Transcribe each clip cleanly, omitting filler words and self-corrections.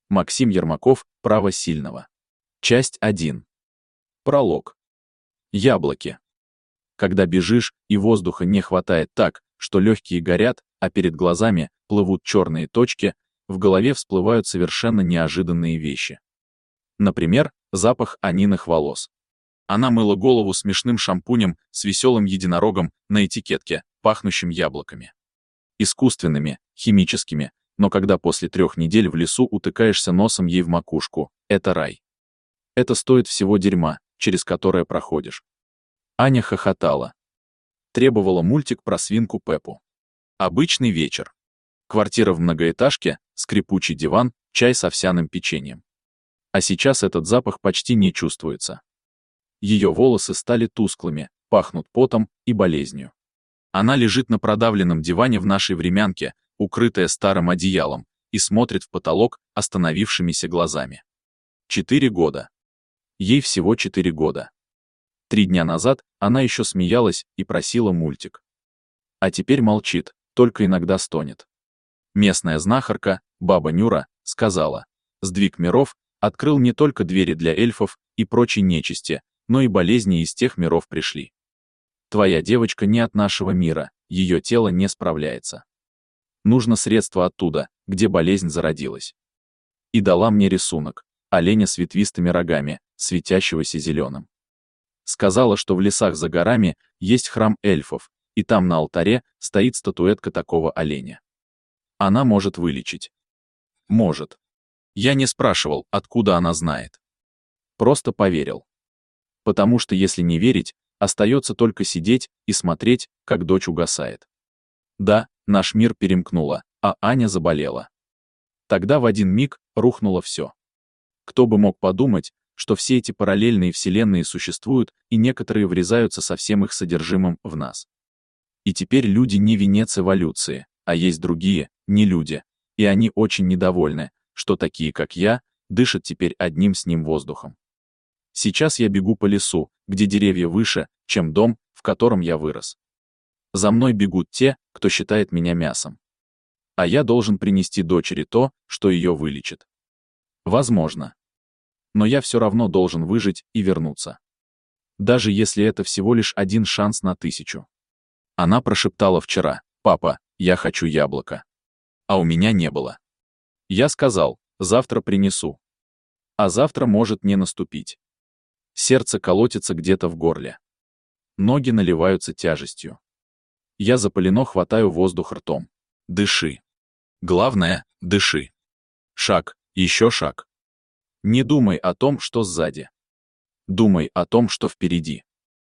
Максим Ермаков, «Право сильного». Часть 1. Пролог. Яблоки. Когда бежишь, и воздуха не хватает так, что легкие горят, а перед глазами плывут черные точки, в голове всплывают совершенно неожиданные вещи. Например, запах Аниных волос. Она мыла голову смешным шампунем с веселым единорогом на этикетке, пахнущим яблоками. Искусственными, химическими, но когда после 3 недель в лесу утыкаешься носом ей в макушку, это рай. Это стоит всего дерьма, через которое проходишь. Аня хохотала. Требовала мультик про свинку Пеппу. Обычный вечер. Квартира в многоэтажке, скрипучий диван, чай с овсяным печеньем. А сейчас этот запах почти не чувствуется. Ее волосы стали тусклыми, пахнут потом и болезнью. Она лежит на продавленном диване в нашей времянке, укрытая старым одеялом, и смотрит в потолок остановившимися глазами. 4 года. Ей всего 4 года. 3 дня назад она еще смеялась и просила мультик. А теперь молчит, только иногда стонет. Местная знахарка, баба Нюра, сказала: сдвиг миров открыл не только двери для эльфов и прочей нечисти, но и болезни из тех миров пришли. Твоя девочка не от нашего мира, ее тело не справляется. Нужно средство оттуда, где болезнь зародилась. И дала мне рисунок оленя с ветвистыми рогами, светящегося зеленым. Сказала, что в лесах за горами есть храм эльфов, и там на алтаре стоит статуэтка такого оленя. Она может вылечить. Может. Я не спрашивал, откуда она знает. Просто поверил. Потому что если не верить, остается только сидеть и смотреть, как дочь угасает. Да, наш мир перемкнуло, а Аня заболела. Тогда в один миг рухнуло все. Кто бы мог подумать, что все эти параллельные вселенные существуют, и некоторые врезаются со всем их содержимым в нас. И теперь люди не венец эволюции, а есть другие, не люди, и они очень недовольны, что такие, как я, дышат теперь одним с ним воздухом. Сейчас я бегу по лесу, где деревья выше, чем дом, в котором я вырос. За мной бегут те, кто считает меня мясом. А я должен принести дочери то, что ее вылечит. Возможно. Но я все равно должен выжить и вернуться. Даже если это всего лишь 1 шанс на 1000. Она прошептала вчера: «Папа, я хочу яблоко». А у меня не было. Я сказал: завтра принесу. А завтра может не наступить. Сердце колотится где-то в горле. Ноги наливаются тяжестью. Я запалено хватаю воздух ртом. Дыши. Главное, дыши. Шаг, еще шаг. Не думай о том, что сзади. Думай о том, что впереди.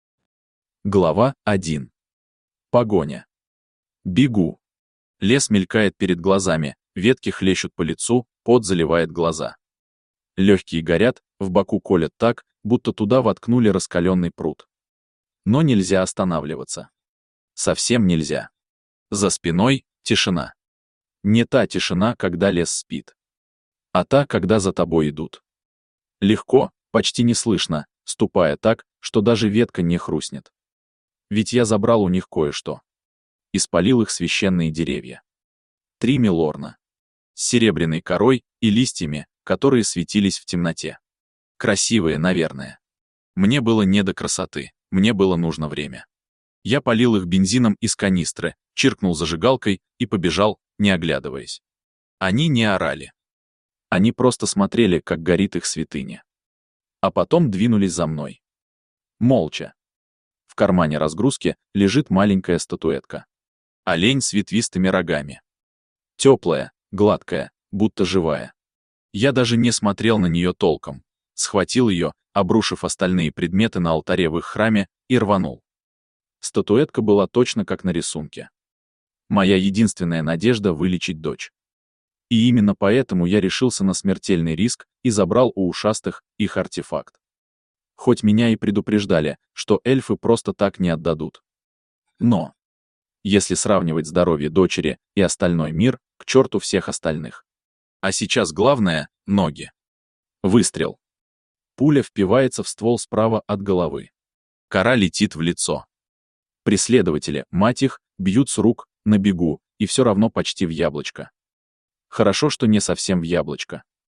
Глава 1. Погоня. Бегу. Лес мелькает перед глазами, ветки хлещут по лицу, пот заливает глаза. Легкие горят, в боку колят так, будто туда воткнули раскаленный пруд. Но нельзя останавливаться. Совсем нельзя. За спиной тишина. Не та тишина, когда лес спит, а та, когда за тобой идут. Легко, почти не слышно, ступая так, что даже ветка не хрустнет. Ведь я забрал у них кое-что. Испалил их священные деревья. 3 милорна. С серебряной корой и листьями, которые светились в темноте. Красивые, наверное. Мне было не до красоты, мне было нужно время. Я полил их бензином из канистры, чиркнул зажигалкой и побежал, не оглядываясь. Они не орали. Они просто смотрели, как горит их святыня. А потом двинулись за мной. Молча. В кармане разгрузки лежит маленькая статуэтка. Олень с ветвистыми рогами. Теплая, гладкая, будто живая. Я даже не смотрел на нее толком. Схватил ее, обрушив остальные предметы на алтаре в их храме, и рванул. Статуэтка была точно как на рисунке. Моя единственная надежда вылечить дочь. И именно поэтому я решился на смертельный риск и забрал у ушастых их артефакт. Хоть меня и предупреждали, что эльфы просто так не отдадут. Но, если сравнивать здоровье дочери и остальной мир, к черту всех остальных. А сейчас главное — ноги. Выстрел. Пуля впивается в ствол справа от головы. Кора летит в лицо. Преследователи, мать их, бьют с рук, на бегу, и все равно почти в яблочко. Хорошо, что не совсем в яблочко.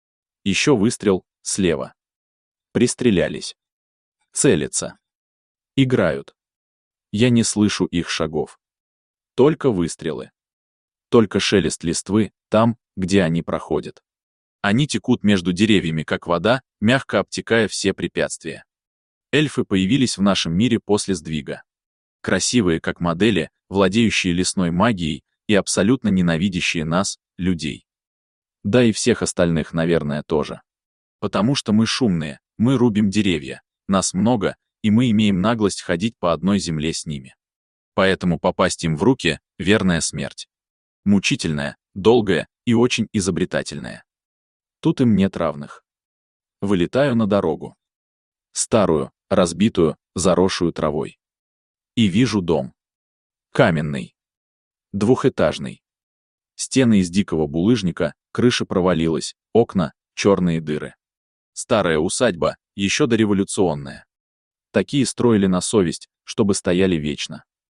Еще выстрел, слева. Пристрелялись. Целятся. Играют. Я не слышу их шагов. Только выстрелы. Только шелест листвы там, где они проходят. Они текут между деревьями, как вода, мягко обтекая все препятствия. Эльфы появились в нашем мире после сдвига. Красивые, как модели, владеющие лесной магией и абсолютно ненавидящие нас, людей. Да и всех остальных, наверное, тоже. Потому что мы шумные, мы рубим деревья, нас много, и мы имеем наглость ходить по одной земле с ними. Поэтому попасть им в руки — верная смерть. Мучительная, долгая и очень изобретательная. Тут им нет равных. Вылетаю на дорогу. Старую, разбитую, заросшую травой. И вижу дом. Каменный. Двухэтажный. Стены из дикого булыжника, крыша провалилась, окна — черные дыры. Старая усадьба, еще дореволюционная. Такие строили на совесть, чтобы стояли вечно.